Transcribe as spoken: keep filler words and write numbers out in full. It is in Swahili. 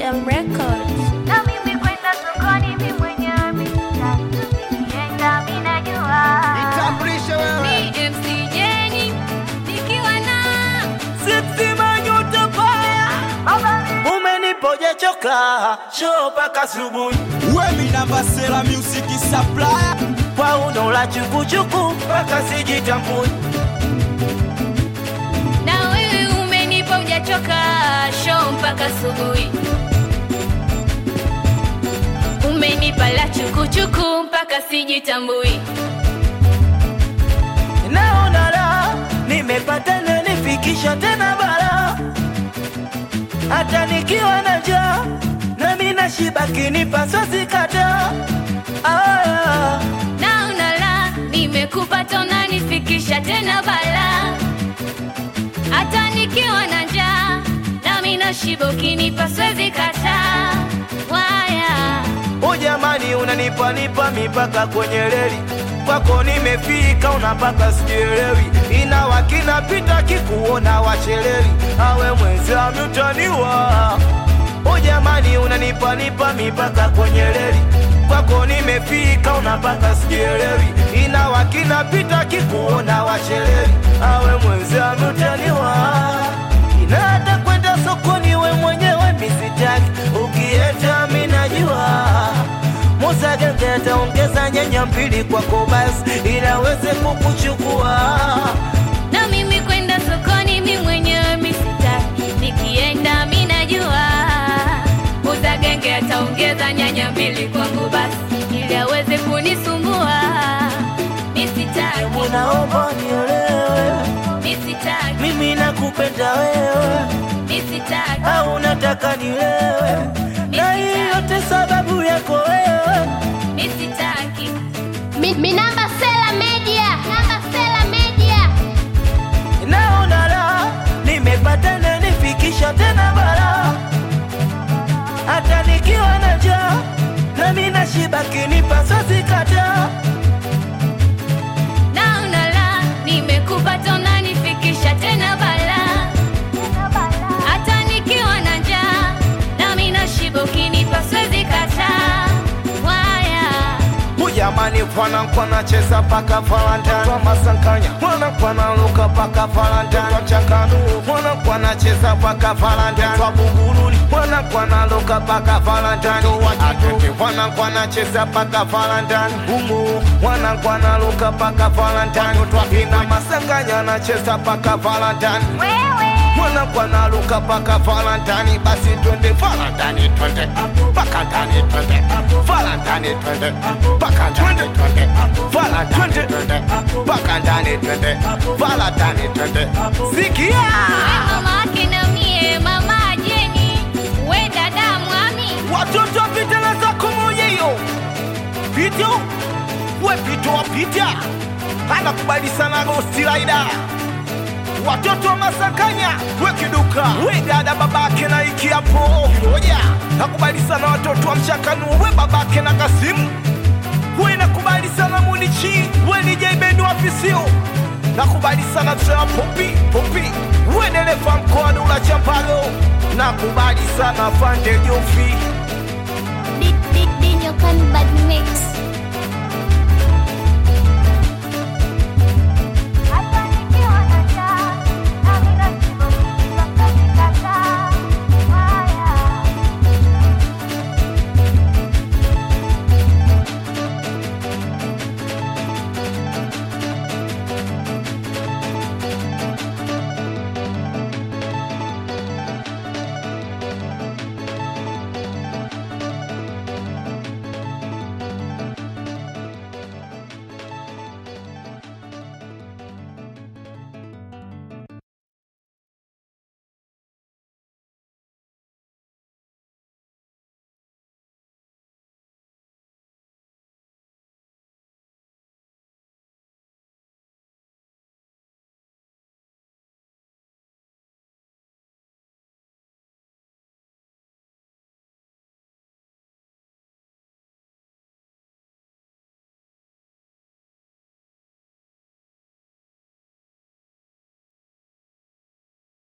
M Records. Na mimi kwenda sokoni mimi mwenyewe nikienda mimi najua. Nitambulishe wewe. Ni M C Jenny nikiwa na Sisi manyuta baya. Umenipoje choka show paka subuhi. Wewe namba Sela Music Supplier. Kwa unola chuku chuku paka sijitambui. na wewe umenipa hujachoka show mpaka asubuhi. Umenipa la chuku chuku mpaka sijitambui. Naona la nimepata na nifikisha tena bara. Hata nikiwa na njaa na mimi nashiba kinipa sosi kata. Ah, Naona la nimekupata unanifikisha tena bala. Hata nikiwa na njaa na mimi nashiba ukinipa siwezi kataa. Waya o jamani unanipa nipa mipaka kwenye reli. Kwako nimefika unapaka sielewi. Ina wakina pita kikuona wachelewi. Awe mwenzami utaniwa. O jamani unanipa nipa mipaka kwenye reli. Kwako nimefika unapaka sielewi. Ina wakina pita kikuona wachelewi. Awe mwenzami utaniwa. Ina hata kwenda sokoni we mwenyewe misitaki. Ukieta mimi najua. Musa genge ataongeza nyanya mbili kwako basi inaweze kukuchukua. na mimi kwenda sokoni mimi mwenyewe misitaki. Nikienda mimi najua Musa genge ataongeza nyanya mbili kwangu basi ili aweze kunisumbua. Misitaki, Unaomba niolewe, misitaki, mimi nakupenda wewe, misitaki, au unataka nilewe? Na hii yote sababu yako wewe. misitaki. Mi, mi namba Sela Media. Namba Sela Media. Naona la nimepata na nifikisha tena bara. Hata nikiwa na njaa na mimi nashiba kinipa sosi kata. Naona la nimekupata unanifikisha tena bala. Hata nikiwa na njaa na mimi nashiba ukinipa siwezi kataa. Waya Jamani fwana kwana cheza paka Valentine kwa masankanya. Mwana kwana luka paka Valentine kwa chakanu. Mwana kwana cheza paka Valentine kwa buguruli. Mwana kwana luka paka Valentine wa kitu. Mwana kwana cheza paka Valentine umu. Mwana kwana luka paka Valentine kwa ina masankanya na cheza paka Valentine. wewe Mwana kwana luka paka Valentine basi twende Valentine twende paka ndani twende Valentine twende paka ndani twende Valentine twende paka ndani twende Valentine twende. Sikia mama yake na mie mama Jenny we dada mwami. watoto vitana za kumoja hiyo video we pito wapita hana kubali sana Ghost Rider. Watoto wa Masakanya we kiduka we dada babake na iki hapo moja. Nakubali sana watoto wa Mchakanu we babake na Kasimu. We nakubali sana Munichi we ni Jebenu afisio. Nakubali sana Tsela Popi Popi we dereva mkoa Dula Champalo. Nakubali sana Fande Jofi. Dinyo Kan Bad Mix.